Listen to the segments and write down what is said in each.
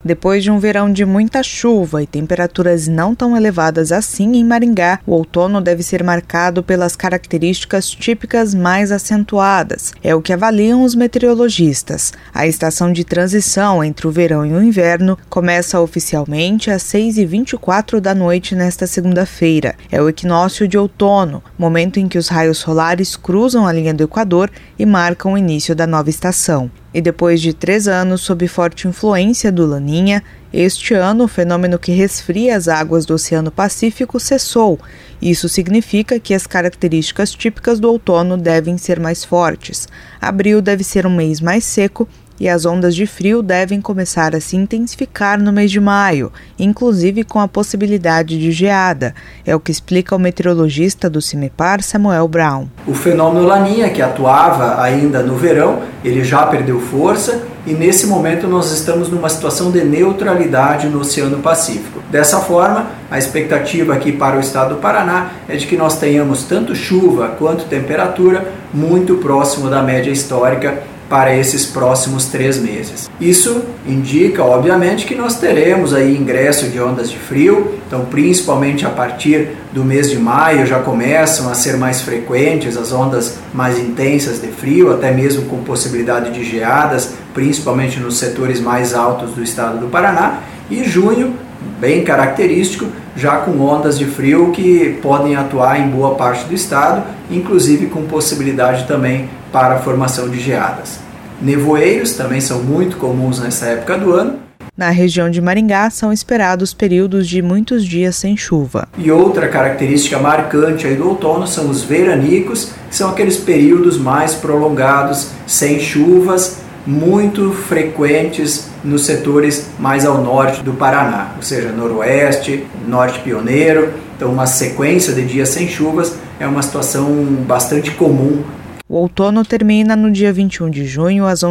Depois de um verão de muita chuva e temperaturas não tão elevadas assim em Maringá, o outono deve ser marcado pelas características típicas mais acentuadas. É o que avaliam os meteorologistas. A estação de transição entre o verão e o inverno começa oficialmente às 6h24 da noite nesta segunda-feira. É o equinócio de outono, momento em que os raios solares cruzam a linha do Equador e marcam o início da nova estação. E depois de 3 anos sob forte influência do Laninha, este ano o fenômeno que resfria as águas do Oceano Pacífico cessou. Isso significa que as características típicas do outono devem ser mais fortes. Abril deve ser um mês mais seco e as ondas de frio devem começar a se intensificar no mês de maio, inclusive com a possibilidade de geada. É o que explica o meteorologista do CIMEPAR, Samuel Brown. O fenômeno Laninha, que atuava ainda no verão, ele já perdeu força e nesse momento nós estamos numa situação de neutralidade no Oceano Pacífico. Dessa forma, a expectativa aqui para o estado do Paraná é de que nós tenhamos tanto chuva quanto temperatura muito próximo da média histórica para esses próximos 3 meses. Isso indica, obviamente, que nós teremos aí ingresso de ondas de frio, então principalmente a partir do mês de maio já começam a ser mais frequentes as ondas mais intensas de frio, até mesmo com possibilidade de geadas, principalmente nos setores mais altos do estado do Paraná, e junho, bem característico, já com ondas de frio que podem atuar em boa parte do estado, inclusive com possibilidade também para a formação de geadas. Nevoeiros também são muito comuns nessa época do ano. Na região de Maringá são esperados períodos de muitos dias sem chuva. E outra característica marcante aí do outono são os veranicos, que são aqueles períodos mais prolongados, sem chuvas, muito frequentes nos setores mais ao norte do Paraná, ou seja, noroeste, norte pioneiro. Então uma sequência de dias sem chuvas é uma situação bastante comum. O outono termina no dia 21 de junho, às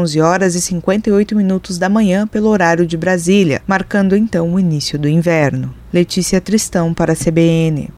11h58 da manhã, pelo horário de Brasília, marcando então o início do inverno. Letícia Tristão para a CBN.